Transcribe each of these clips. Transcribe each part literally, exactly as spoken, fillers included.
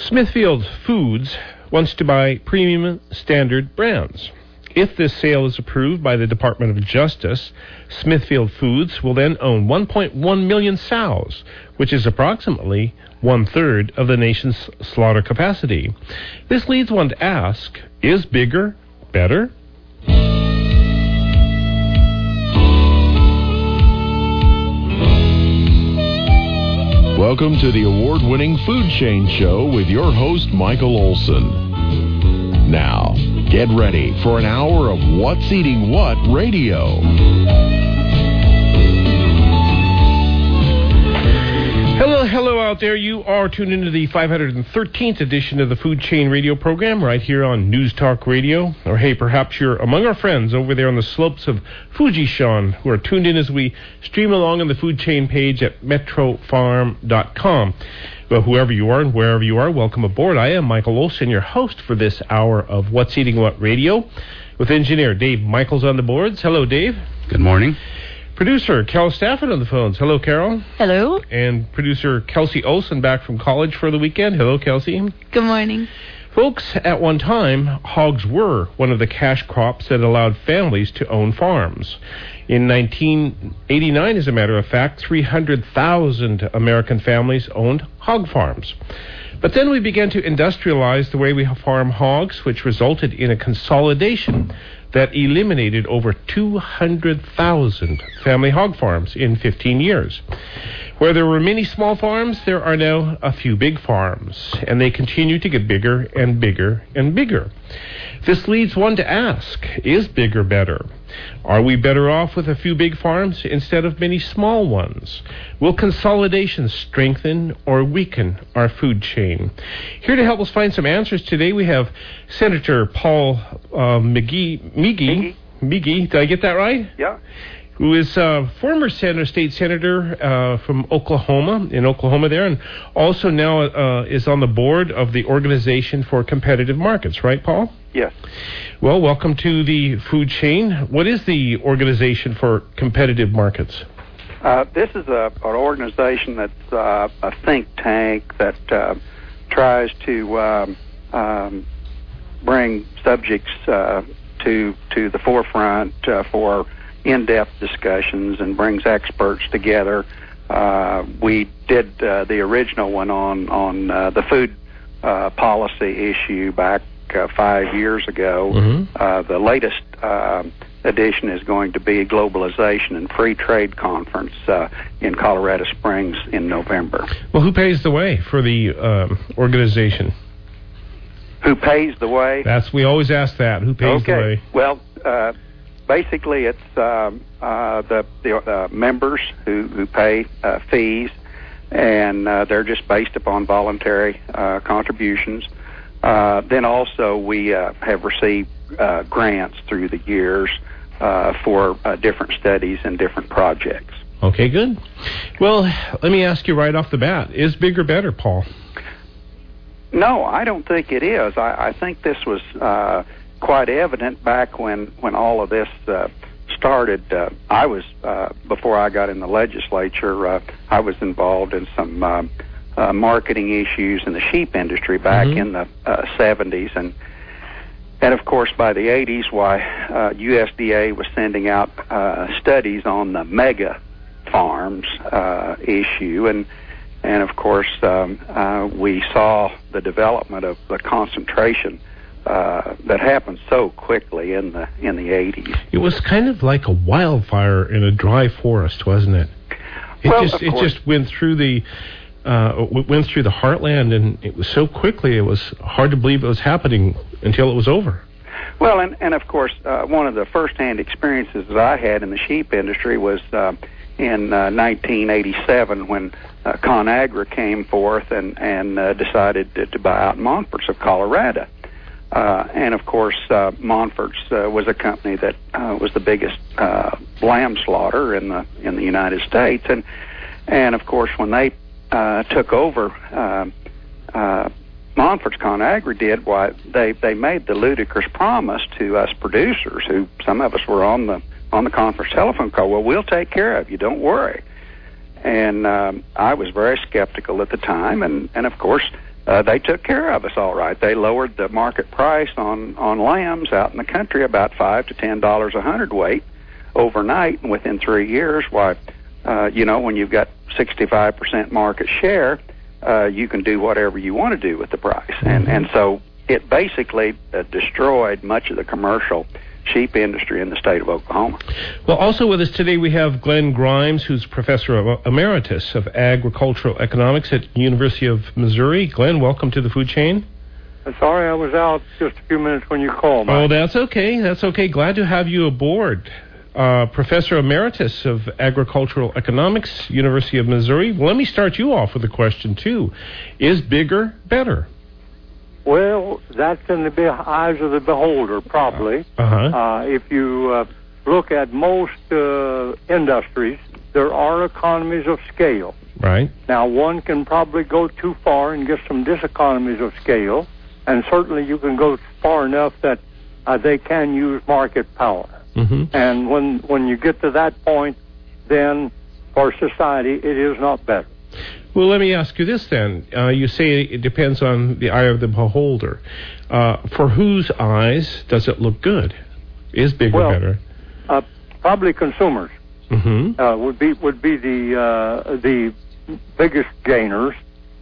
Smithfield Foods wants to buy premium standard brands. If this sale is approved by the Department of Justice, Smithfield Foods will then own one point one million sows, which is approximately one-third of the nation's slaughter capacity. This leads one to ask, is bigger better? Welcome to the award-winning Food Chain Show with your host, Michael Olson. Now, get ready for an hour of What's Eating What radio. Hello, hello out there. You are tuned into the five hundred thirteenth edition of the Food Chain Radio program right here on News Talk Radio. Or hey, perhaps you're among our friends over there on the slopes of Fuji-Shan who are tuned in as we stream along on the Food Chain page at metro farm dot com. Well, whoever you are and wherever you are, welcome aboard. I am Michael Olson, your host for this hour of What's Eating What Radio, with engineer Dave Michaels on the boards. Hello, Dave. Good morning. Producer Carol Stafford on the phones. Hello, Carol. Hello. And producer Kelsey Olson back from college for the weekend. Hello, Kelsey. Good morning. Folks, at one time, hogs were one of the cash crops that allowed families to own farms. In nineteen eighty-nine, as a matter of fact, three hundred thousand American families owned hog farms. But then we began to industrialize the way we farm hogs, which resulted in a consolidation that eliminated over two hundred thousand family hog farms in fifteen years. Where there were many small farms, there are now a few big farms, and they continue to get bigger and bigger and bigger. This leads one to ask, is bigger better? Are we better off with a few big farms instead of many small ones? Will consolidation strengthen or weaken our food chain? Here to help us find some answers today, we have Senator Paul uh, McGee, McGee, McGee, did I get that right? Yeah. Who is a former senator, state senator uh, from Oklahoma, in Oklahoma there, and also now uh, is on the board of the Organization for Competitive Markets, right, Paul? Yes. Well, welcome to the food chain. What is the Organization for Competitive Markets? Uh, this is a, an organization that's uh, a think tank that uh, tries to um, um, bring subjects uh, to to the forefront uh, for in-depth discussions and brings experts together. Uh, we did uh, the original one on on uh, the food uh, policy issue back uh, five years ago. Mm-hmm. Uh, the latest uh, edition is going to be Globalization and Free Trade Conference uh, in Colorado Springs in November. Well, who pays the way for the um, organization? Who pays the way? That's we always ask that. Who pays okay. the way? Well. Uh, Basically, it's um, uh, the, the uh, members who, who pay uh, fees, and uh, they're just based upon voluntary uh, contributions. Uh, then also we uh, have received uh, grants through the years uh, for uh, different studies and different projects. Okay, good. Well, let me ask you right off the bat, is bigger better, Paul? No, I don't think it is. I, I think this was... Uh, quite evident back when, when all of this uh, started. Uh, I was, uh, before I got in the legislature, uh, I was involved in some uh, uh, marketing issues in the sheep industry back mm-hmm. in the uh, seventies. And, and, of course, by the eighties, why uh, U S D A was sending out uh, studies on the mega farms uh, issue. And, and of course, um, uh, we saw the development of the concentration Uh, that happened so quickly in the in the eighties. It was kind of like a wildfire in a dry forest, wasn't it? It well, just of it course. just went through the uh, went through the heartland, and it was so quickly. It was hard to believe it was happening until it was over. Well, and and of course, uh, one of the first-hand experiences that I had in the sheep industry was uh, in uh, nineteen eighty-seven when uh, ConAgra came forth and and uh, decided to, to buy out Montfort's of Colorado. Uh, and, of course, uh, Montfort's uh, was a company that uh, was the biggest uh, lamb slaughter in the in the United States. And, and of course, when they uh, took over, uh, uh, Montfort's ConAgra did what they, they made the ludicrous promise to us producers, who some of us were on the on the conference telephone call, well, we'll take care of you, don't worry. And um, I was very skeptical at the time, and, and of course, uh, they took care of us all right. They lowered the market price on, on lambs out in the country about five to ten dollars a hundredweight overnight, and within three years, why, uh, you know, when you've got sixty-five percent market share, uh, you can do whatever you want to do with the price. Mm-hmm. And, and so it basically uh, destroyed much of the commercial sheep industry in the state of Oklahoma. Well, also with us today we have Glenn Grimes, who's Professor of Emeritus of Agricultural Economics at University of Missouri. Glenn, welcome to the Food Chain. Sorry, I was out just a few minutes when you called, Mike. Oh, that's okay. That's okay. Glad to have you aboard. Uh, Professor Emeritus of Agricultural Economics, University of Missouri. Well, let me start you off with a question, too. Is bigger better? Well, that's in the be- eyes of the beholder, probably. Uh-huh. Uh, if you uh, look at most uh, industries, there are economies of scale. Right. Now, one can probably go too far and get some diseconomies of scale, and certainly you can go far enough that uh, they can use market power. Mm-hmm. And when, when you get to that point, then for society, it is not better. Well, let me ask you this then. Uh, you say it depends on the eye of the beholder. Uh, for whose eyes does it look good? Is bigger well, better? Uh, probably consumers mm-hmm. uh, would be would be the uh, the biggest gainers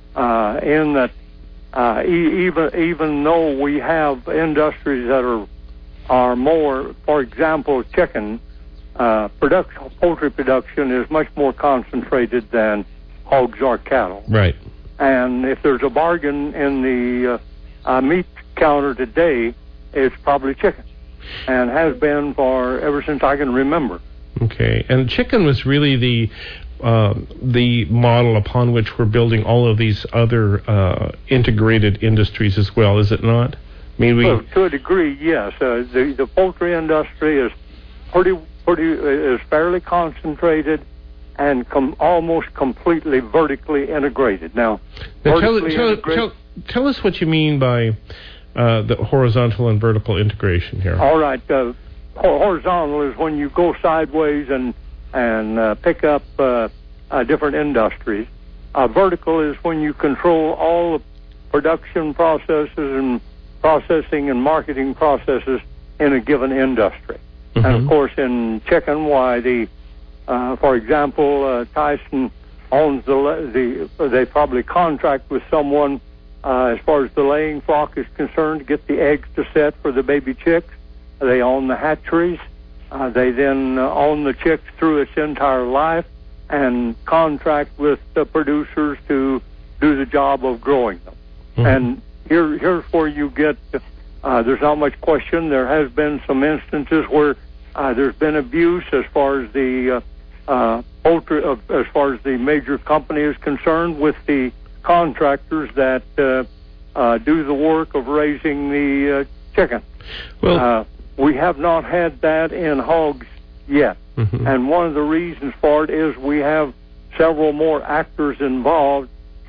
uh, in that. Uh, e- even even though we have industries that are are more, for example, chicken uh, production, poultry production is much more concentrated than hogs or cattle. Right. And if there's a bargain in the uh, uh, meat counter today, it's probably chicken, and has been for ever since I can remember. Okay. And chicken was really the uh, the model upon which we're building all of these other uh, integrated industries as well, is it not? I mean, we well, to a degree, yes. Uh, the the poultry industry is pretty pretty uh, is fairly concentrated and com- almost completely vertically integrated. Now, now tell, vertically tell, integrated, tell, tell us what you mean by uh, the horizontal and vertical integration here. All right. Uh, horizontal is when you go sideways and and uh, pick up uh, uh, different industries. Uh, vertical is when you control all the production processes and processing and marketing processes in a given industry. Mm-hmm. And, of course, in chicken, why the Uh, for example, uh, Tyson owns the, the, they probably contract with someone uh, as far as the laying flock is concerned to get the eggs to set for the baby chicks. They own the hatcheries. Uh, they then uh, own the chicks through its entire life and contract with the producers to do the job of growing them. Mm-hmm. And here, here's where you get, uh, there's not much question. There has been some instances where uh, there's been abuse as far as the uh, Uh, poultry, uh, as far as the major company is concerned, with the contractors that uh, uh, do the work of raising the uh, chicken. Well, uh, we have not had that in hogs yet. Mm-hmm. And one of the reasons for it is we have several more actors involved,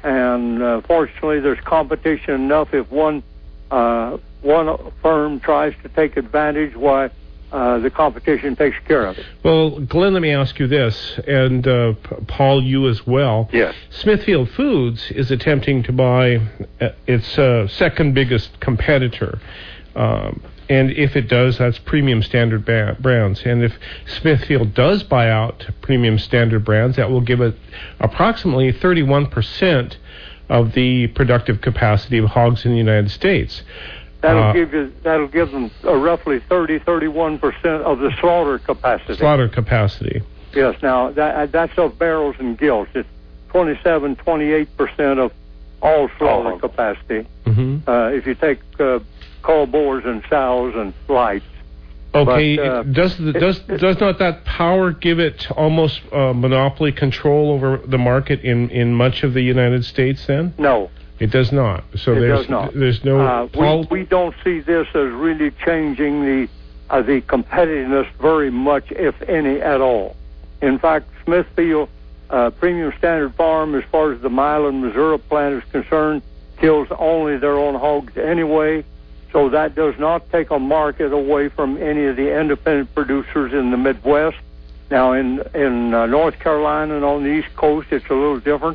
and uh, fortunately there's competition enough. If one uh, one firm tries to take advantage, why Uh, the competition takes care of it. Well, Glenn, let me ask you this, and uh, P- Paul, you as well. Yes. Smithfield Foods is attempting to buy uh, its uh, second biggest competitor. Um, and if it does, that's Premium Standard ba- Brands. And if Smithfield does buy out Premium Standard Brands, that will give it approximately thirty-one percent of the productive capacity of hogs in the United States. That'll uh, give you. That'll give them uh, roughly thirty, thirty-one percent of the slaughter capacity. Slaughter capacity. Yes. Now that that's of barrels and gilts. It's twenty-seven, twenty-eight percent of all slaughter oh. capacity. Mm-hmm. Uh, if you take uh, cull boars and sows and lights. Okay. But, uh, does the, does it, does not that power give it almost uh, monopoly control over the market in, in much of the United States? Then no. It does not. So it there's does not. there's no. Uh, we, we don't see this as really changing the uh, the competitiveness very much, if any, at all. In fact, Smithfield uh, Premium Standard Farm, as far as the Milan, Missouri plant is concerned, kills only their own hogs anyway. So that does not take a market away from any of the independent producers in the Midwest. Now, in in uh, North Carolina and on the East Coast, it's a little different.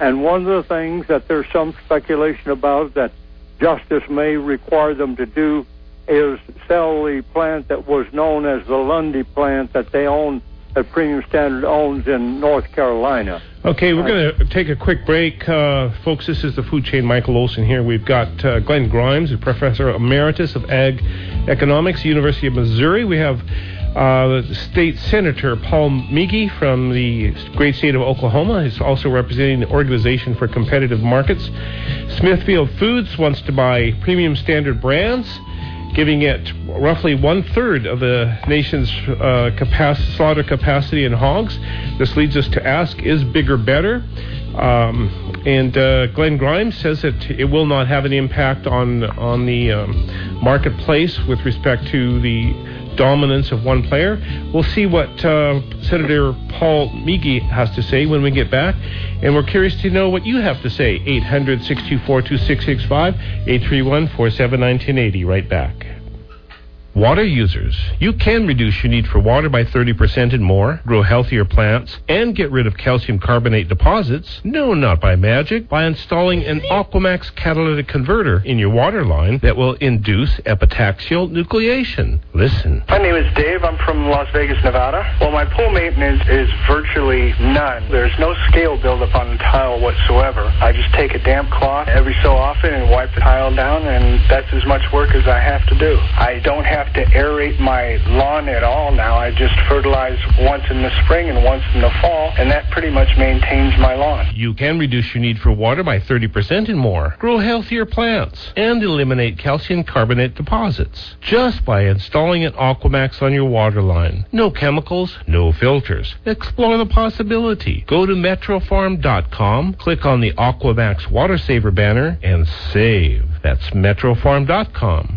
And one of the things that there's some speculation about that justice may require them to do is sell the plant that was known as the Lundy plant that they own, that Premium Standard owns in North Carolina. Okay, we're going to take a quick break. Uh, folks, this is the Food Chain. Michael Olson here. We've got uh, Glenn Grimes, a Professor Emeritus of Ag Economics, University of Missouri. We have uh, State Senator Paul Meagher from the great state of Oklahoma. He's also representing the Organization for Competitive Markets. Smithfield Foods wants to buy Premium Standard brands, giving it roughly one-third of the nation's uh, capacity, slaughter capacity in hogs. This leads us to ask, is bigger better? Um, and uh, Glenn Grimes says that it will not have an impact on, on the um, marketplace with respect to the dominance of one player. We'll see what uh, Senator Paul Meagher has to say when we get back. And we're curious to know what you have to say. eight hundred, six two four, two six six five, eight three one, four seven nine, one zero eight zero. Right back. Water users, you can reduce your need for water by thirty percent and more, grow healthier plants, and get rid of calcium carbonate deposits. No, not by magic. By installing an Aquamax catalytic converter in your water line that will induce epitaxial nucleation. Listen. My name is Dave. I'm from Las Vegas, Nevada. Well, my pool maintenance is virtually none. There's no scale buildup on the tile whatsoever. I just take a damp cloth every so often and wipe the tile down, and that's as much work as I have to do. I don't have to aerate my lawn at all now. I just fertilize once in the spring and once in the fall, and that pretty much maintains my lawn. You can reduce your need for water by thirty percent and more, grow healthier plants, and eliminate calcium carbonate deposits just by installing an Aquamax on your water line. No chemicals, no filters. Explore the possibility. Go to metro farm dot com, click on the Aquamax Water Saver banner, and save. That's metro farm dot com.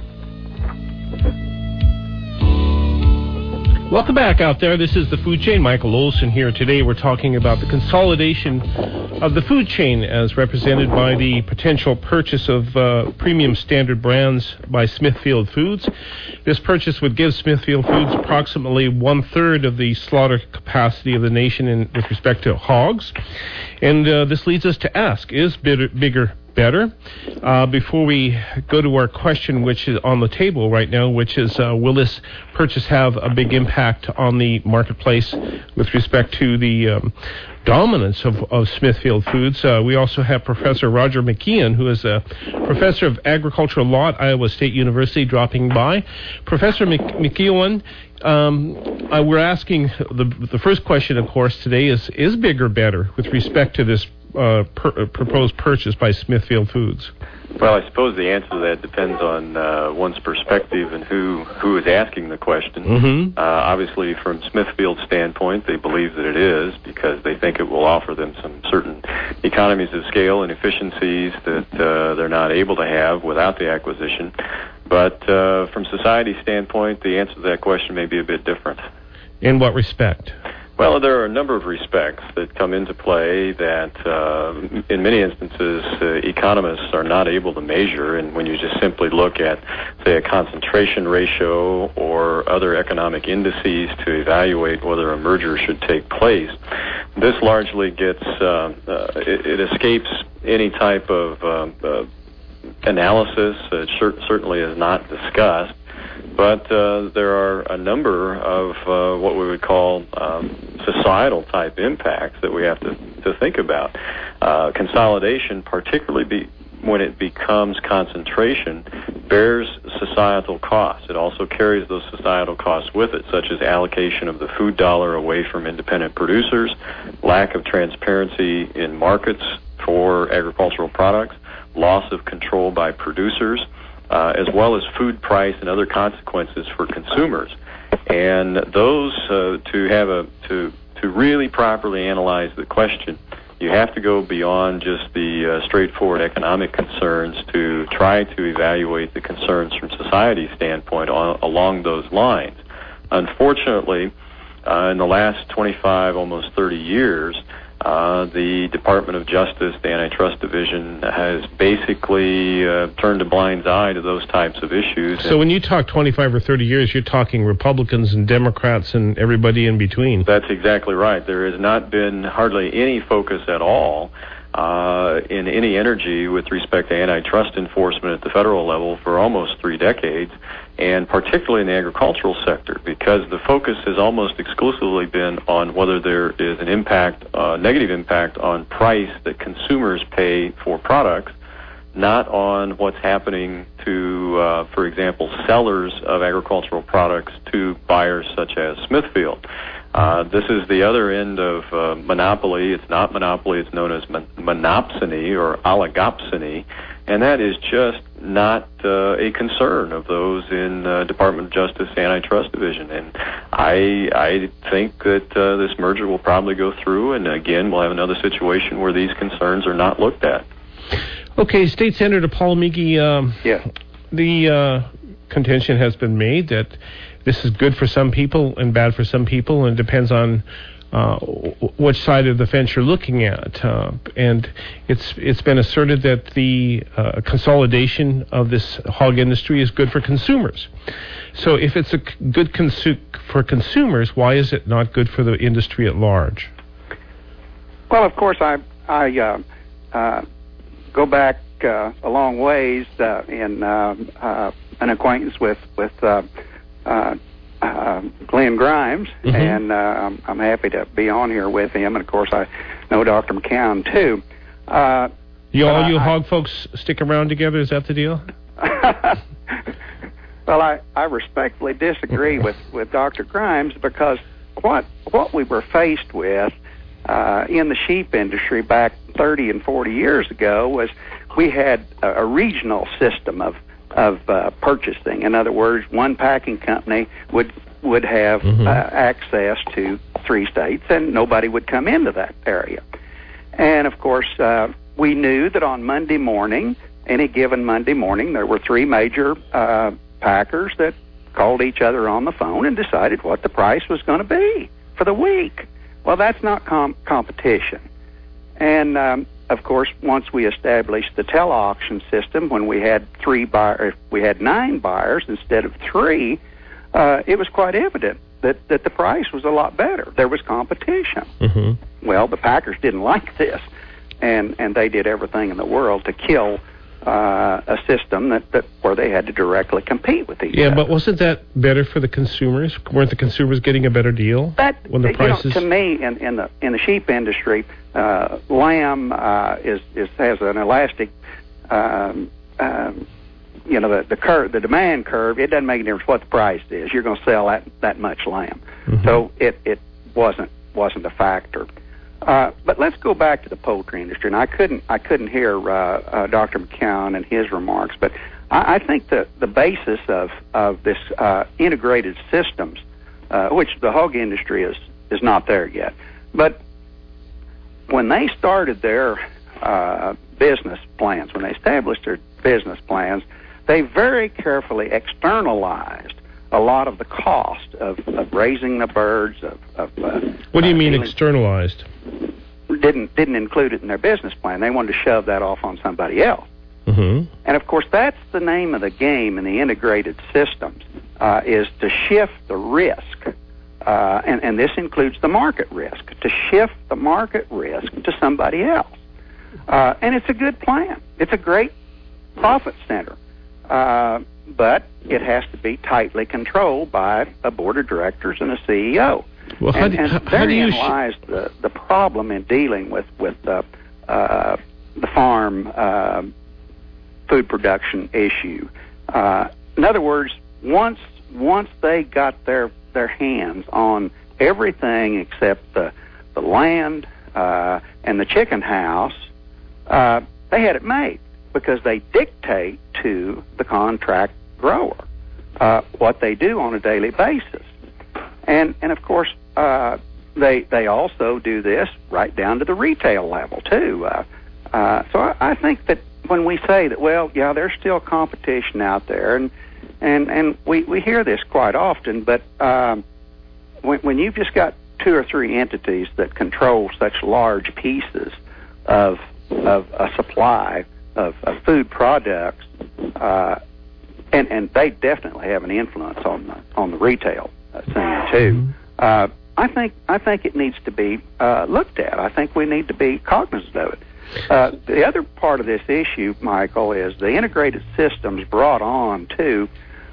Welcome back out there. This is the Food Chain. Michael Olson here. Today we're talking about the consolidation of the food chain as represented by the potential purchase of uh, Premium Standard brands by Smithfield Foods. This purchase would give Smithfield Foods approximately one-third of the slaughter capacity of the nation in, with respect to hogs. And uh, this leads us to ask, is bigger, bigger better? Uh, before we go to our question, which is on the table right now, which is, uh, will this purchase have a big impact on the marketplace with respect to the um, dominance of, of Smithfield Foods? Uh, we also have Professor Roger McKeon, who is a professor of agricultural law at Iowa State University, dropping by. Professor McKeon, um, uh, we're asking, the, the first question, of course, today is, is bigger better with respect to this Uh, per, uh, proposed purchase by Smithfield Foods? Well, I suppose the answer to that depends on uh, one's perspective and who, who is asking the question. Mm-hmm. Uh, obviously, from Smithfield's standpoint, they believe that it is because they think it will offer them some certain economies of scale and efficiencies that uh, they're not able to have without the acquisition. But uh, from society's standpoint, the answer to that question may be a bit different. In what respect? Well, there are a number of respects that come into play that, uh, in many instances, uh, economists are not able to measure. And when you just simply look at, say, a concentration ratio or other economic indices to evaluate whether a merger should take place, this largely gets, uh, uh, it, it escapes any type of uh, uh, analysis. It cer- certainly is not discussed. But uh, there are a number of uh, what we would call um, societal-type impacts that we have to, to think about. Uh, consolidation, particularly be, when it becomes concentration, bears societal costs. It also carries those societal costs with it, such as allocation of the food dollar away from independent producers, lack of transparency in markets for agricultural products, loss of control by producers, Uh, as well as food price and other consequences for consumers. And those, uh, to have a to to really properly analyze the question, you have to go beyond just the uh, straightforward economic concerns to try to evaluate the concerns from society's standpoint on, along those lines. Unfortunately, uh, in the last twenty-five, almost thirty years, uh, the Department of Justice, the Antitrust Division, has basically uh, turned a blind eye to those types of issues. So when you talk twenty-five or thirty years, you're talking Republicans and Democrats and everybody in between. That's exactly right. There has not been hardly any focus at all uh, in any energy with respect to antitrust enforcement at the federal level for almost three decades, and particularly in the agricultural sector, because the focus has almost exclusively been on whether there is an impact, uh, negative impact on price that consumers pay for products, not on what's happening to, uh, for example, sellers of agricultural products to buyers such as Smithfield. Uh, this is the other end of uh, monopoly. It's not monopoly. It's known as mon- monopsony or oligopsony, and that is just not uh, a concern of those in uh, Department of Justice Antitrust Division. And I I think that uh, this merger will probably go through, and again, we'll have another situation where these concerns are not looked at. Okay, State Senator Paul Miggy, um, yeah. the uh, contention has been made that this is good for some people and bad for some people, and it depends on uh, which side of the fence you're looking at. Uh, and it's it's been asserted that the uh, consolidation of this hog industry is good for consumers. So if it's a c- good consu- for consumers, why is it not good for the industry at large? Well, of course, I I uh, uh, go back uh, a long ways uh, in uh, uh, an acquaintance with with. Uh, Uh, uh, Glenn Grimes, mm-hmm. and uh, I'm, I'm happy to be on here with him. And of course, I know Doctor McCown too. Uh, you all uh, you I, hog folks stick around together. Is that the deal? Well, I, I respectfully disagree with, with Doctor Grimes, because what what we were faced with uh, in the sheep industry back thirty and forty years ago was we had a, a regional system of of uh, purchasing. In other words, one packing company would would have mm-hmm. uh, access to three states, and nobody would come into that area. And of course, uh, we knew that on Monday morning, any given Monday morning, there were three major uh, packers that called each other on the phone and decided what the price was going to be for the week. Well, that's not com- competition. And um, of course, once we established the tele-auction system, when we had three buyers, we had nine buyers instead of three, uh, it was quite evident that, that the price was a lot better. There was competition. Mm-hmm. Well, the packers didn't like this, and, and they did everything in the world to kill uh, a system that, that where they had to directly compete with each yeah, other. but wasn't that better for the consumers? Weren't the consumers getting a better deal? That, when the you know, prices... to me, in, in the in the sheep industry, uh, lamb uh, is is has an elastic, um, um, you know, the the curve, the demand curve. It doesn't make a difference what the price is. You're going to sell that that much lamb, mm-hmm. so it it wasn't wasn't a factor. Uh, but let's go back to the poultry industry, and I couldn't I couldn't hear uh, uh, Doctor McCown and his remarks, but I, I think that the basis of of this uh, integrated systems, uh, which the hog industry is is not there yet, but when they started their uh, business plans, when they established their business plans, they very carefully externalized a lot of the cost of, of raising the birds. Of, of uh, what do you uh, mean dealing, externalized? Didn't didn't include it in their business plan. They wanted to shove that off on somebody else. Mm-hmm. And of course, that's the name of the game in the integrated systems: uh, is to shift the risk, uh, and and this includes the market risk, to shift the market risk to somebody else. Uh, and it's a good plan. It's a great profit center. Uh, but it has to be tightly controlled by a board of directors and a C E O. Well, how and do, and how, how do therein you sh- lies the, the problem in dealing with with uh, uh, the farm uh, food production issue. Uh, in other words, once once they got their their hands on everything except the the land uh, and the chicken house, uh, they had it made, because they dictate to the contract grower uh, what they do on a daily basis. And, and of course, uh, they they also do this right down to the retail level, too. Uh, uh, so I, I think that when we say that, well, yeah, there's still competition out there, and and, and we, we hear this quite often, but um, when, when you've just got two or three entities that control such large pieces of of a supply of, of food products, uh, and and they definitely have an influence on the on the retail scene too. Uh, I think I think it needs to be uh, looked at. I think we need to be cognizant of it. Uh, the other part of this issue, Michael, is the integrated systems brought on to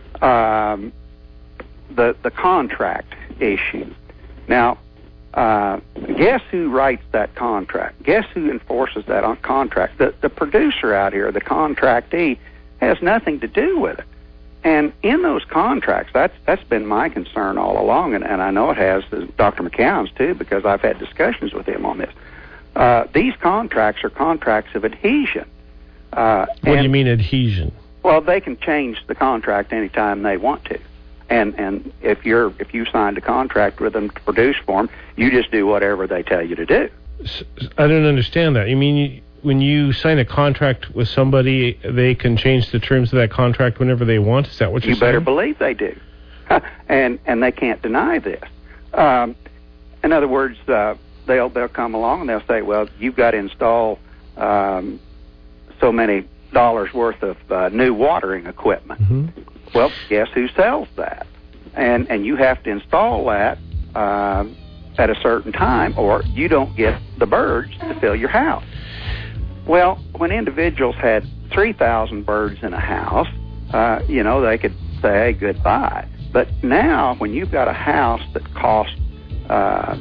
um, the the contract issue. Now, uh, guess who writes that contract? Guess who enforces that on contract? The the producer out here, the contractee, has nothing to do with it. And in those contracts, that's that's been my concern all along, and, and I know it has Doctor McCown's too, because I've had discussions with him on this. Uh, these contracts are contracts of adhesion. Uh, what do you mean adhesion? Well, they can change the contract anytime they want to, and and if you're if you signed a contract with them to produce for them, you just do whatever they tell you to do. I don't understand that. You mean you, when you sign a contract with somebody, they can change the terms of that contract whenever they want? Is that what you're you saying? You better believe they do, and and they can't deny this. Um, in other words. Uh, They'll they'll come along and they'll say, well, you've got to install um, so many dollars worth of uh, new watering equipment. Mm-hmm. Well, guess who sells that? And and you have to install that um, at a certain time, or you don't get the birds to fill your house. Well, when individuals had three thousand birds in a house, uh, you know, they could say, hey, goodbye. But now, when you've got a house that costs uh,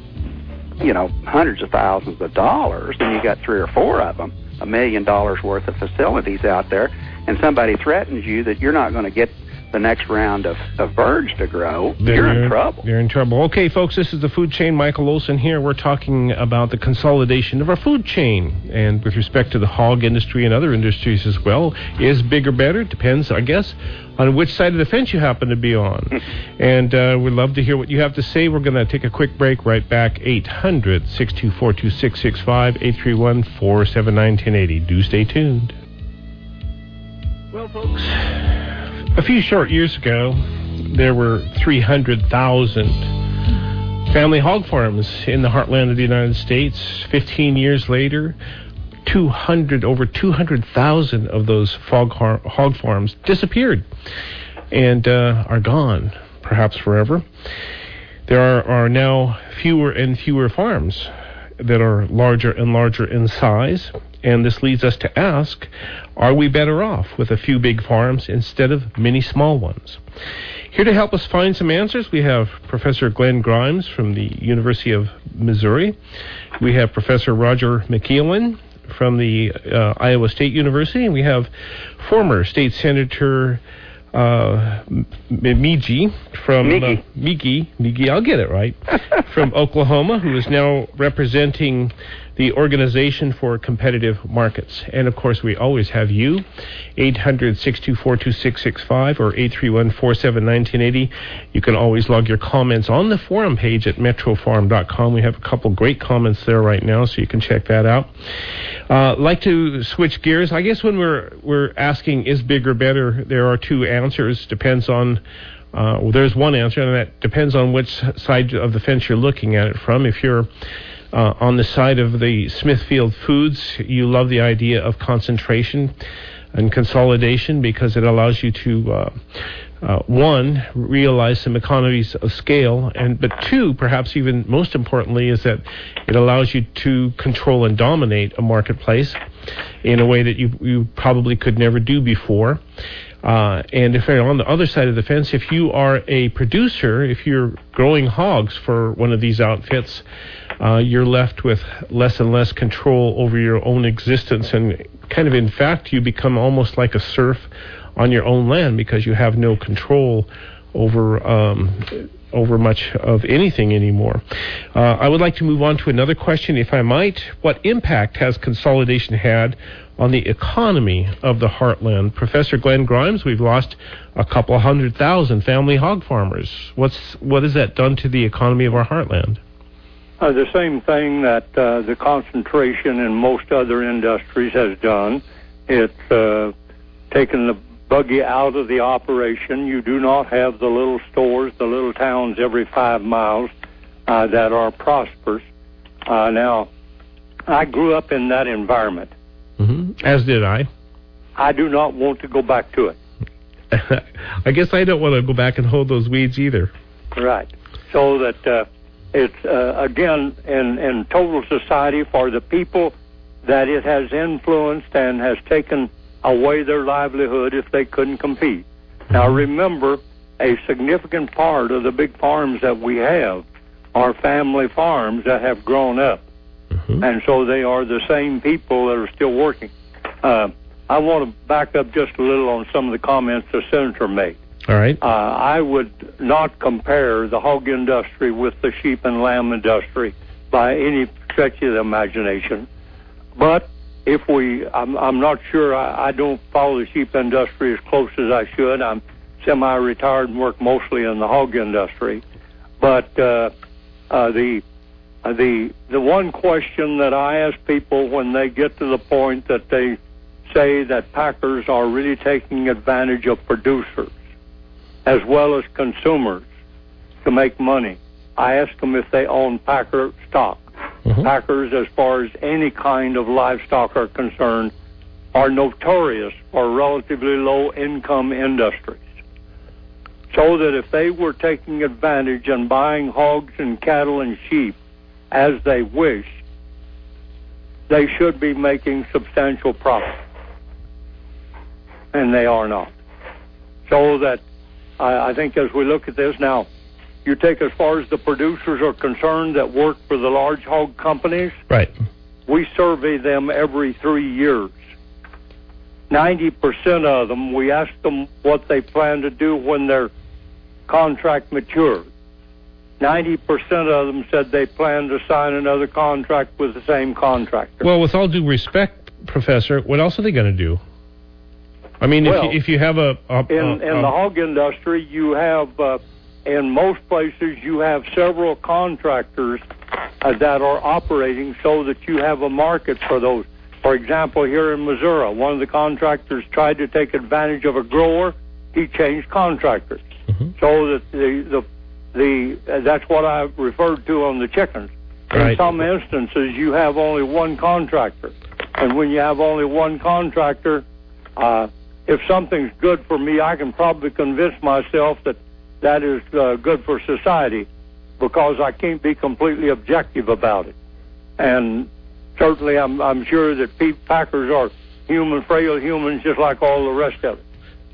you know, hundreds of thousands of dollars, and you got three or four of them, a million dollars worth of facilities out there, and somebody threatens you that you're not going to get the next round of, of birds to grow, then you're, you're in trouble. You're in trouble. Okay, folks, this is the Food Chain. Michael Olson here. We're talking about the consolidation of our food chain, and with respect to the hog industry and other industries as well. Is bigger better? Depends, I guess, on which side of the fence you happen to be on. And uh, we'd love to hear what you have to say. We're going to take a quick break. Right back. eight hundred, six two four, two six six five, eight three one, four seven nine, one oh eight oh. Do stay tuned. Well, folks, a few short years ago, there were three hundred thousand family hog farms in the heartland of the United States. fifteen years later, two hundred, over two hundred thousand of those hog, hog farms disappeared and uh, are gone, perhaps forever. There are, are now fewer and fewer farms that are larger and larger in size. And this leads us to ask, are we better off with a few big farms instead of many small ones? Here to help us find some answers, we have Professor Glenn Grimes from the University of Missouri. We have Professor Roger McEwen from the uh, Iowa State University. And we have former State Senator uh, Migi from Migi. Uh, Migi, Migi, I'll get it right, from Oklahoma, who is now representing the Organization for Competitive Markets. And, of course, we always have you, eight hundred, six two four, two six six five or eight three one, four seven nine, one oh eight oh. You can always log your comments on the forum page at metro farm dot com. We have a couple great comments there right now, so you can check that out. Uh, like to switch gears. I guess when we're we're asking, is bigger better, there are two answers. Depends on... Uh, well, there's one answer, and that depends on which side of the fence you're looking at it from. If you're Uh, on the side of the Smithfield Foods, you love the idea of concentration and consolidation because it allows you to, uh, uh, one, realize some economies of scale, and but two, perhaps even most importantly, is that it allows you to control and dominate a marketplace in a way that you, you probably could never do before. Uh, and if you're on the other side of the fence, if you are a producer, if you're growing hogs for one of these outfits, uh, you're left with less and less control over your own existence. And kind of, in fact, you become almost like a serf on your own land because you have no control over um, over much of anything anymore. Uh, I would like to move on to another question, if I might. What impact has consolidation had on the economy of the heartland? Professor Glenn Grimes, we've lost a couple hundred thousand family hog farmers. What's what has that done to the economy of our heartland? Uh, the same thing that uh, the concentration in most other industries has done. It's uh, taken the buggy out of the operation. You do not have the little stores, the little towns every five miles. uh, that are prosperous. Uh, now, I grew up in that environment. Mm-hmm. As did I. I do not want to go back to it. I guess I don't want to go back and hold those weeds either. Right. So that uh, it's, uh, again, in, in total society for the people that it has influenced and has taken away their livelihood if they couldn't compete. Mm-hmm. Now, remember, a significant part of the big farms that we have are family farms that have grown up. Mm-hmm. And so they are the same people that are still working. Uh, I want to back up just a little on some of the comments the senator made. All right. Uh, I would not compare the hog industry with the sheep and lamb industry by any stretch of the imagination. But if we, I'm, I'm not sure, I, I don't follow the sheep industry as close as I should. I'm semi-retired and work mostly in the hog industry. But uh, uh, the uh, the the one question that I ask people when they get to the point that they say that packers are really taking advantage of producers as well as consumers to make money, I ask them if they own packer stock. Mm-hmm. Packers, as far as any kind of livestock are concerned, are notorious for relatively low-income industries. So that if they were taking advantage and buying hogs and cattle and sheep as they wish, they should be making substantial profit. And they are not. So that I, I think as we look at this now, you take as far as the producers are concerned that work for the large hog companies. Right. We survey them every three years. ninety percent of them, we ask them what they plan to do when their contract matures. ninety percent of them said they plan to sign another contract with the same contractor. Well, with all due respect, Professor, what else are they going to do? I mean, well, if, you, if you have a... a, in, a, in a the hog industry, you have, uh, in most places, you have several contractors uh, that are operating so that you have a market for those. For example, here in Missouri, one of the contractors tried to take advantage of a grower. He changed contractors. Mm-hmm. So that the, the, the uh, that's what I referred to on the chickens. Right. In some instances, you have only one contractor. And when you have only one contractor, uh, if something's good for me, I can probably convince myself that that is uh, good for society because I can't be completely objective about it. And certainly I'm, I'm sure that pe- packers are human, frail humans just like all the rest of it.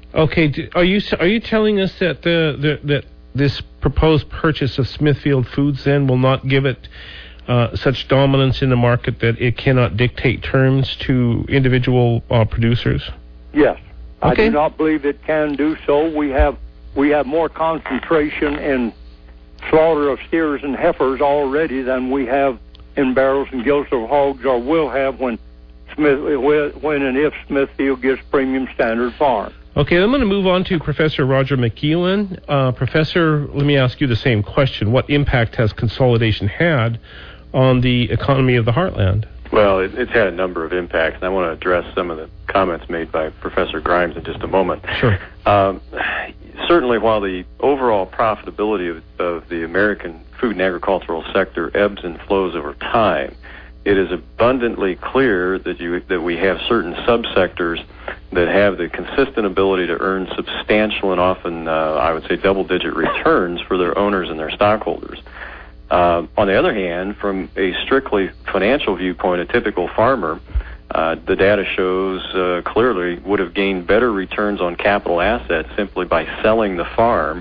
Okay, are you are you telling us that the, the that this proposed purchase of Smithfield Foods then will not give it uh, such dominance in the market that it cannot dictate terms to individual uh, producers? Yes. Okay. I do not believe it can do so. We have we have more concentration in slaughter of steers and heifers already than we have in barrels and gilts of hogs, or will have when Smith when and if Smithfield gets Premium Standard Farm. Okay, I'm going to move on to Professor Roger McEwen. Uh, Professor, let me ask you the same question. What impact has consolidation had on the economy of the heartland? Well, it, it's had a number of impacts, and I want to address some of the comments made by Professor Grimes in just a moment. Sure. Um, certainly, while the overall profitability of, of the American food and agricultural sector ebbs and flows over time, it is abundantly clear that you that we have certain subsectors that have the consistent ability to earn substantial and often, uh, I would say, double-digit returns for their owners and their stockholders. Uh, on the other hand, from a strictly financial viewpoint, a typical farmer, uh, the data shows uh, clearly would have gained better returns on capital assets simply by selling the farm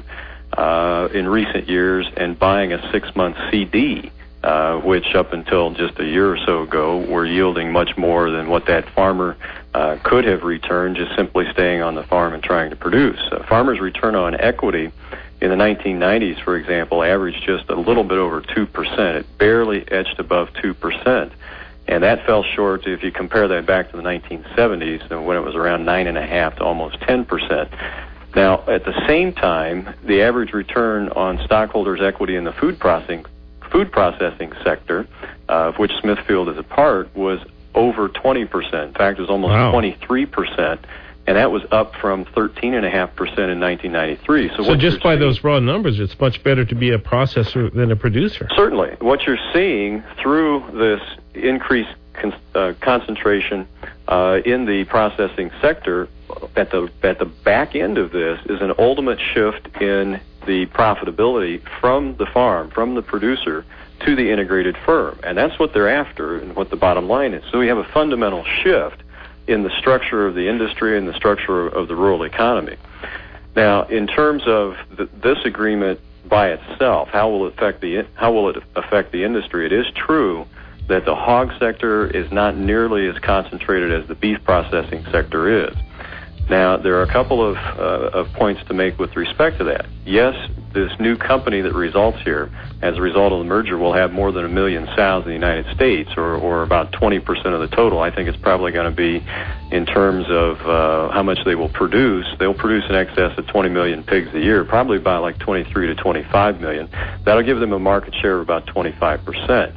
uh, in recent years and buying a six-month C D, uh, which up until just a year or so ago were yielding much more than what that farmer uh, could have returned just simply staying on the farm and trying to produce. A farmer's return on equity in the nineteen nineties, for example, averaged just a little bit over two percent. It barely edged above two percent. And that fell short if you compare that back to the nineteen seventies, when it was around nine point five to almost ten percent. Now, at the same time, the average return on stockholders' equity in the food processing, food processing sector, uh, of which Smithfield is a part, was over twenty percent. In fact, it was almost wow. twenty-three percent and that was up from thirteen point five percent in nineteen ninety-three. So, so what just by seeing, those raw numbers, it's much better to be a processor than a producer. Certainly. What you're seeing through this increased con- uh, concentration uh, in the processing sector at the at the back end of this is an ultimate shift in the profitability from the farm, from the producer, to the integrated firm. And that's what they're after and what the bottom line is. So we have a fundamental shift in the structure of the industry and the structure of the rural economy. Now, in terms of the, this agreement by itself, how will it affect the how will it affect the industry? It is true that the hog sector is not nearly as concentrated as the beef processing sector is. Now, there are a couple of, uh, of points to make with respect to that. Yes, this new company that results here, as a result of the merger, will have more than a million sows in the United States, or, or about twenty percent of the total. I think it's probably going to be, in terms of uh, how much they will produce, they'll produce in excess of twenty million pigs a year, probably by like twenty-three to twenty-five million. That'll give them a market share of about twenty-five percent.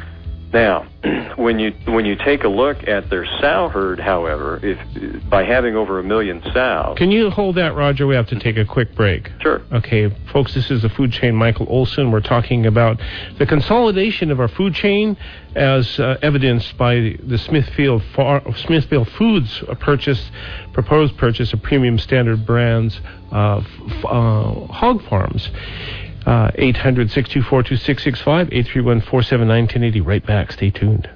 Now, when you when you take a look at their sow herd, however, if by having over a million sows... Can you hold that, Roger? We have to take a quick break. Sure. Okay, folks, this is the Food Chain. Michael Olson. We're talking about the consolidation of our food chain as uh, evidenced by the Smithfield Far- Smithfield Foods purchase, proposed purchase of premium standard brands uh, f- uh, hog farms. Uh, eight hundred, six two four, two six six five, eight three one, four seven nine, one zero eight zero. Right back. Stay tuned.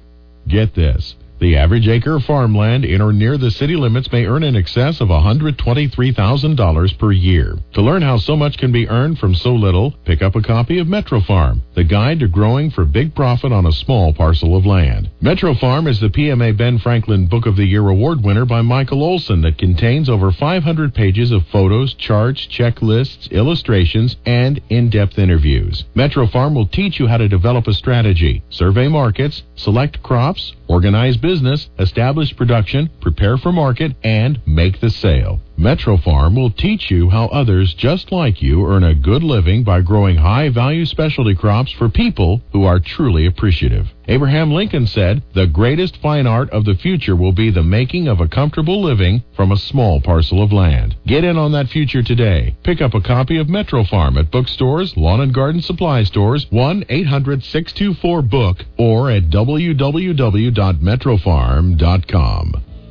Get this. The average acre of farmland in or near the city limits may earn in excess of one hundred twenty-three thousand dollars per year. To learn how so much can be earned from so little, pick up a copy of Metro Farm, the guide to growing for big profit on a small parcel of land. Metro Farm is the P M A Ben Franklin Book of the Year award winner by Michael Olson that contains over five hundred pages of photos, charts, checklists, illustrations, and in-depth interviews. Metro Farm will teach you how to develop a strategy, survey markets, select crops, organize business, establish production, prepare for market, and make the sale. Metro Farm will teach you how others just like you earn a good living by growing high-value specialty crops for people who are truly appreciative. Abraham Lincoln said, "The greatest fine art of the future will be the making of a comfortable living from a small parcel of land." Get in on that future today. Pick up a copy of Metro Farm at bookstores, lawn and garden supply stores, one eight hundred, six two four, book, or at w w w dot metro farm dot com.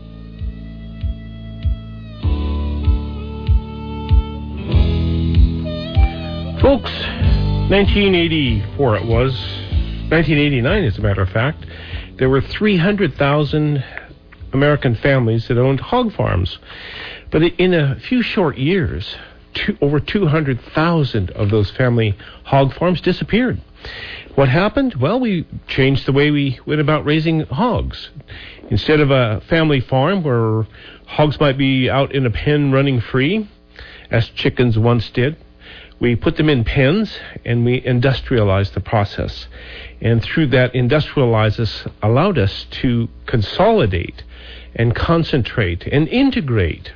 Folks, nineteen eighty-four it was, nineteen eighty-nine as a matter of fact, there were three hundred thousand American families that owned hog farms. But in a few short years, two, over two hundred thousand of those family hog farms disappeared. What happened? Well, we changed the way we went about raising hogs. Instead of a family farm where hogs might be out in a pen running free, as chickens once did, we put them in pens and we industrialized the process. And through that industrializes allowed us to consolidate and concentrate and integrate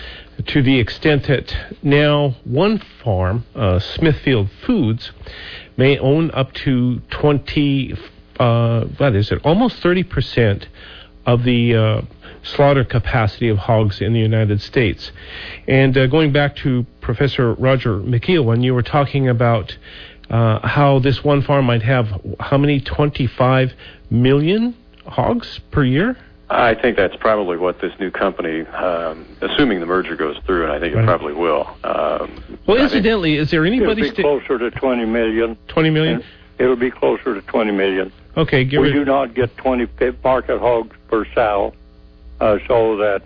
to the extent that now one farm, uh, Smithfield Foods, may own up to twenty, uh, what is it, almost thirty percent of the uh, slaughter capacity of hogs in the United States. And uh, going back to Professor Roger McKeel, when you were talking about uh, how this one farm might have, how many, twenty-five million hogs per year? I think that's probably what this new company, um, assuming the merger goes through, and I think right. it probably will. Um, well, I incidentally, is there anybody... It'll be sti- closer to twenty million. twenty million? It'll be closer to twenty million. Okay, give We it... do not get twenty market hogs per sow, uh, so that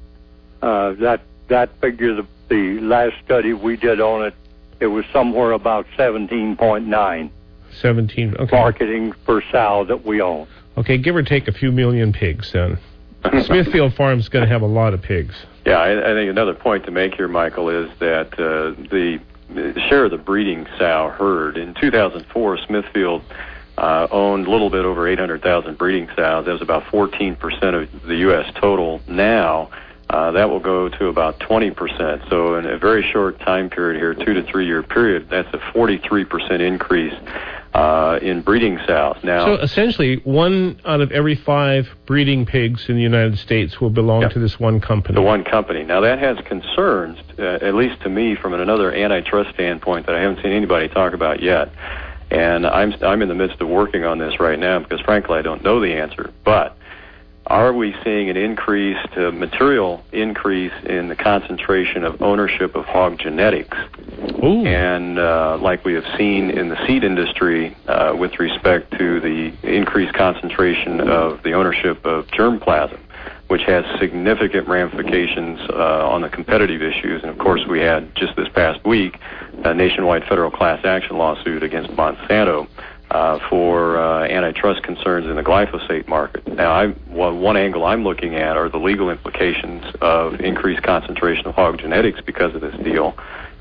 uh, uh, that that figure, the, the last study we did on it, it was somewhere about seventeen point nine. seventeen, okay. Marketing per sow that we own. Okay, give or take a few million pigs, then. Smithfield Farm's going to have a lot of pigs. Yeah, I, I think another point to make here, Michael, is that uh, the share of the breeding sow herd, in two thousand four, Smithfield uh, owned a little bit over eight hundred thousand breeding sows. That was about fourteen percent of the U S total. Now, uh, that will go to about twenty percent. So in a very short time period here, two to three year period, that's a forty-three percent increase uh, in breeding sows. Now, so essentially, one out of every five breeding pigs in the United States will belong yep, to this one company. The one company. Now, that has concerns, uh, at least to me, from another antitrust standpoint that I haven't seen anybody talk about yet. And I'm I'm in the midst of working on this right now because, frankly, I don't know the answer. But are we seeing an increased, uh, material increase in the concentration of ownership of hog genetics? Ooh. And uh, like we have seen in the seed industry uh, with respect to the increased concentration of the ownership of germplasm, which has significant ramifications uh, on the competitive issues. And, of course, we had just this past week a nationwide federal class action lawsuit against Monsanto uh, for uh, antitrust concerns in the glyphosate market. Now, I, well, one angle I'm looking at are the legal implications of increased concentration of hog genetics because of this deal.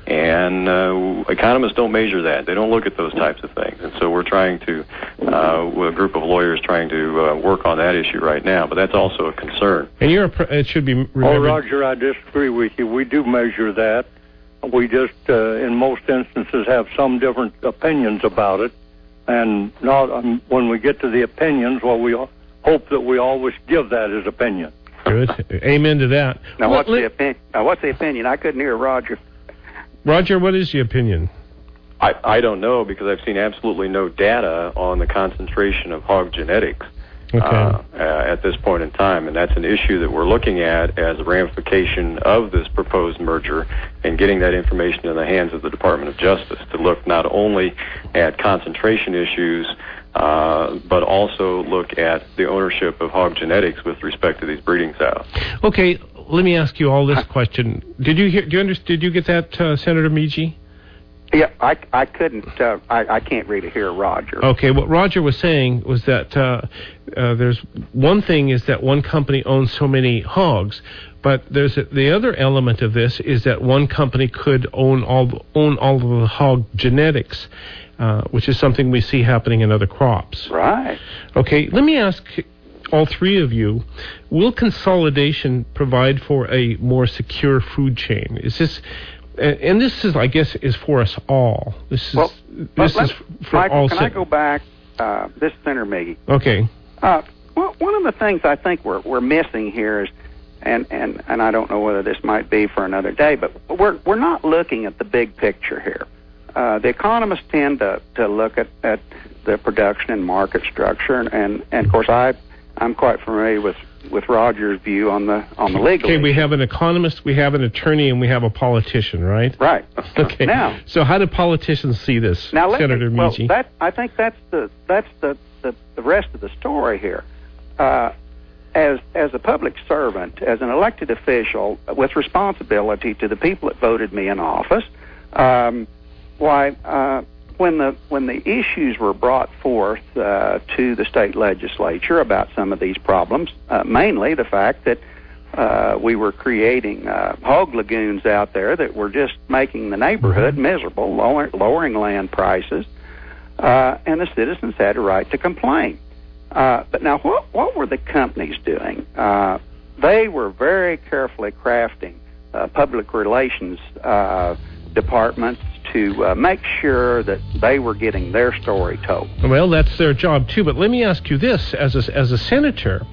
And uh, economists don't measure that. They don't look at those types of things. And so we're trying to, uh, a group of lawyers trying to uh, work on that issue right now. But that's also a concern. And you're, a, it should be remembered. Oh, Roger, I disagree with you. We do measure that. We just, uh, in most instances, have some different opinions about it. And not um, when we get to the opinions, well, we hope that we always give that as opinion. Good. Amen to that. Now, Well, what's let- the opinion? Now, what's the opinion? I couldn't hear Roger. Roger, what is your opinion? I, I don't know because I've seen absolutely no data on the concentration of hog genetics Okay. uh, uh, at this point in time, and that's an issue that we're looking at as a ramification of this proposed merger and getting that information in the hands of the Department of Justice to look not only at concentration issues, uh, but also look at the ownership of hog genetics with respect to these breeding sows. Okay, let me ask you all this question. Did you hear? Do you understand? Did you get that, uh, Senator Meege? Yeah, I, I couldn't, uh, I, I can't really hear Roger. Okay, what Roger was saying was that uh, uh, there's one thing is that one company owns so many hogs, but there's a, the other element of this is that one company could own all own all of the hog genetics, uh, which is something we see happening in other crops. Right. Okay, let me ask all three of you, will consolidation provide for a more secure food chain? Is this, and, and this is, I guess, is for us all. This is Well, this let- is for Michael, all. can cit- I go back? Uh, this is Senator Meege. Okay. Uh, well, one of the things I think we're we're missing here is, and, and, and I don't know whether this might be for another day, but we're we're not looking at the big picture here. Uh, the economists tend to, to look at, at the production and market structure, and, and, and of course I I'm quite familiar with, with Roger's view on the on the legal. Okay, we issue. have an economist, we have an attorney, and we have a politician, right? Right. Okay. Now, so how do politicians see this, Now, let Senator me, well, Meege? that I think that's the that's the, the, the rest of the story here. Uh, as as a public servant, as an elected official with responsibility to the people that voted me in office, um, why uh, when the when the issues were brought forth uh, to the state legislature about some of these problems, uh, mainly the fact that Uh, we were creating uh, hog lagoons out there that were just making the neighborhood miserable, lower, lowering land prices, uh, and the citizens had a right to complain. Uh, but now, what, what were the companies doing? Uh, they were very carefully crafting uh, public relations uh, departments to uh, make sure that they were getting their story told. Well, that's their job too. But let me ask you this: as a, as a senator,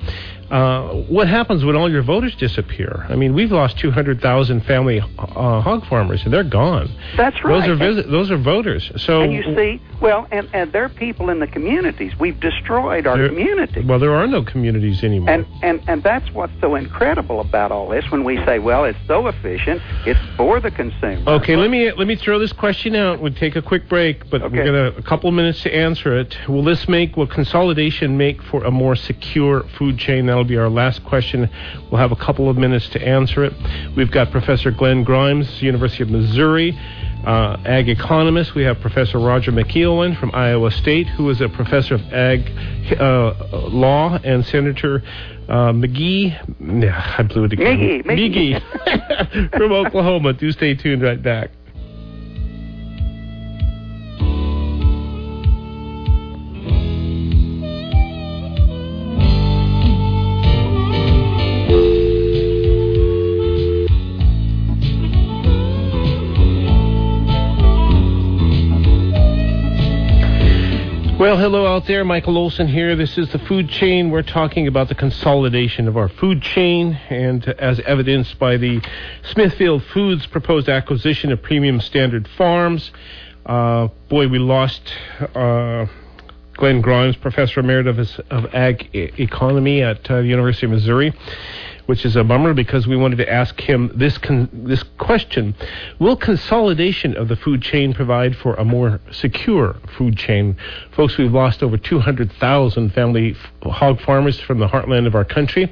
uh, what happens when all your voters disappear? I mean, we've lost two hundred thousand family uh, hog farmers, and they're gone. That's right. Those are visit, those are voters. So, And you see, well, and, and they're people in the communities. We've destroyed our There- community. well, there are no communities anymore. And, and and that's what's so incredible about all this when we say, well, it's so efficient, it's for the consumer. Okay, let me let me throw this question out. We'll take a quick break, but Okay. we're gonna a couple of minutes to answer it. Will this make will consolidation make for a more secure food chain? That'll be our last question. We'll have a couple of minutes to answer it. We've got Professor Glenn Grimes, University of Missouri, uh, ag economist. We have Professor Roger McEowen from Iowa State, who is a professor of ag uh, law, and Senator uh, McGee. Yeah, I blew it again. McGee, McGee. McGee from Oklahoma. Do stay tuned. Right back. Well, hello out there. Michael Olson here. This is the Food Chain. We're talking about the consolidation of our food chain, and as evidenced by the Smithfield Foods proposed acquisition of Premium Standard Farms. Uh, boy, we lost uh, Glenn Grimes, Professor Emeritus of Ag e- Economy at uh, the University of Missouri, which is a bummer because we wanted to ask him this con- this question. Will consolidation of the food chain provide for a more secure food chain? Folks, we've lost over two hundred thousand family f- hog farmers from the heartland of our country.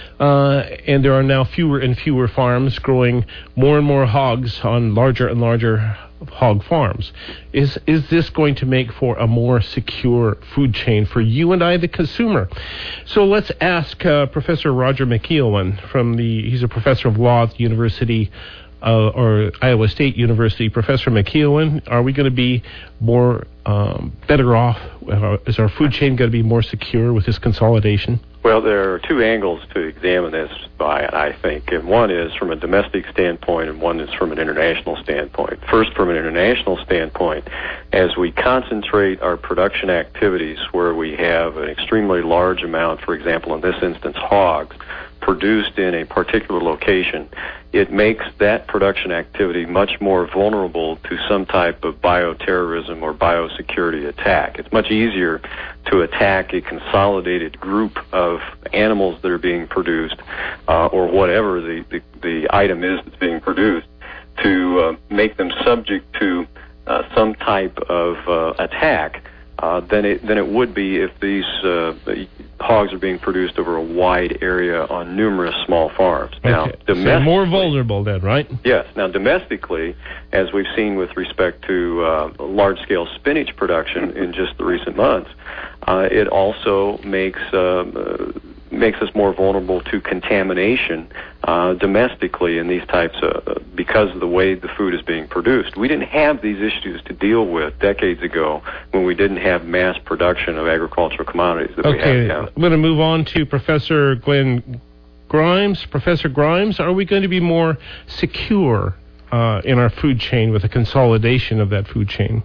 Uh, and there are now fewer and fewer farms growing more and more hogs on larger and larger hog farms. Is is this going to make for a more secure food chain for you and I, the consumer? So let's ask uh, Professor Roger McEowen from the, he's a professor of law at the University uh, or Iowa State University. Professor McEowen, are we going to be more, um, better off? Uh, is our food chain going to be more secure with this consolidation? Well, there are two angles to examine this by it, I think. And one is from a domestic standpoint and one is from an international standpoint. First, from an international standpoint, as we concentrate our production activities where we have an extremely large amount, for example, in this instance, hogs, produced in a particular location, it makes that production activity much more vulnerable to some type of bioterrorism or biosecurity attack. It's much easier to attack a consolidated group of animals that are being produced uh, or whatever the, the, the item is that's being produced to uh, make them subject to uh, some type of uh, attack uh, than it than it would be if these uh, hogs are being produced over a wide area on numerous small farms. Okay. Now, so more vulnerable then, right? Yes. Now, domestically, as we've seen with respect to uh, large-scale spinach production in just the recent months, uh, it also makes um, uh, makes us more vulnerable to contamination uh, domestically in these types of, uh, because of the way the food is being produced. We didn't have these issues to deal with decades ago when we didn't have mass production of agricultural commodities that okay. we have now. I'm going to move on to Professor Glenn Grimes. Professor Grimes, are we going to be more secure uh, in our food chain with a consolidation of that food chain?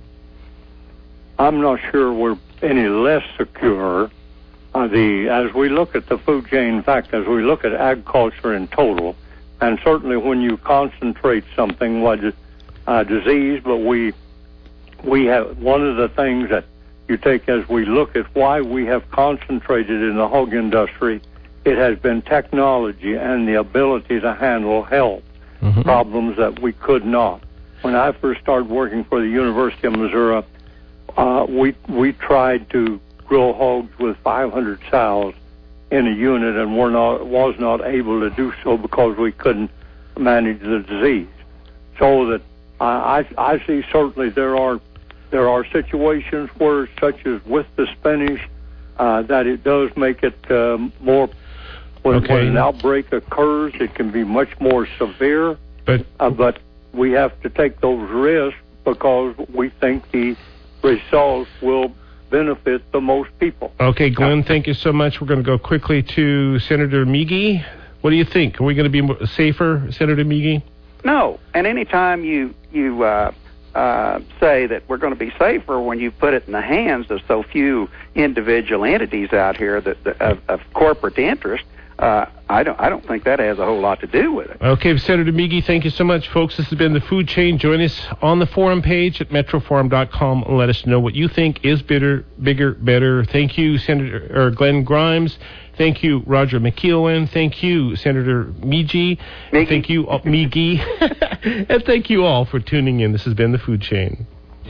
I'm not sure we're any less secure. Uh, the as we look at the food chain, in fact, as we look at agriculture in total, and certainly when you concentrate something like uh, disease, but we we have one of the things that you take as we look at why we have concentrated in the hog industry, it has been technology and the ability to handle health mm-hmm. problems that we could not. When I first started working for the University of Missouri, uh, we we tried to grow hogs with five hundred sows in a unit, and were not was not able to do so because we couldn't manage the disease. So that I I, I see certainly there are there are situations where, such as with the spinach, uh, that it does make it um, more. When, okay. when an outbreak occurs, it can be much more severe. But uh, but we have to take those risks because we think the results will benefit the most people. Okay, Glenn, thank you so much. We're going to go quickly to Senator Meege. What do you think? Are we going to be safer, Senator Meege? No. And anytime you you uh, uh, say that we're going to be safer when you put it in the hands of so few individual entities out here that, that of, of corporate interest, uh, I don't I don't think that has a whole lot to do with it. Okay, Senator Meege, thank you so much, folks. This has been the Food Chain. Join us on the forum page at metro farm dot com and let us know what you think is bigger, bigger, better. Thank you, Senator or Glenn Grimes. Thank you, Roger McEowen. Thank you, Senator Meege. Meege. Thank you, uh, Meege. And thank you all for tuning in. This has been the Food Chain.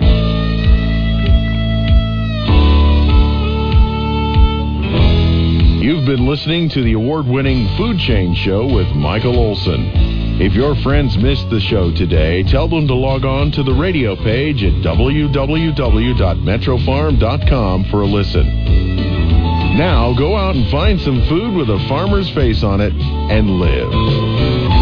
You've been listening to the award-winning Food Chain Show with Michael Olson. If your friends missed the show today, tell them to log on to the radio page at w w w dot metro farm dot com for a listen. Now go out and find some food with a farmer's face on it and live.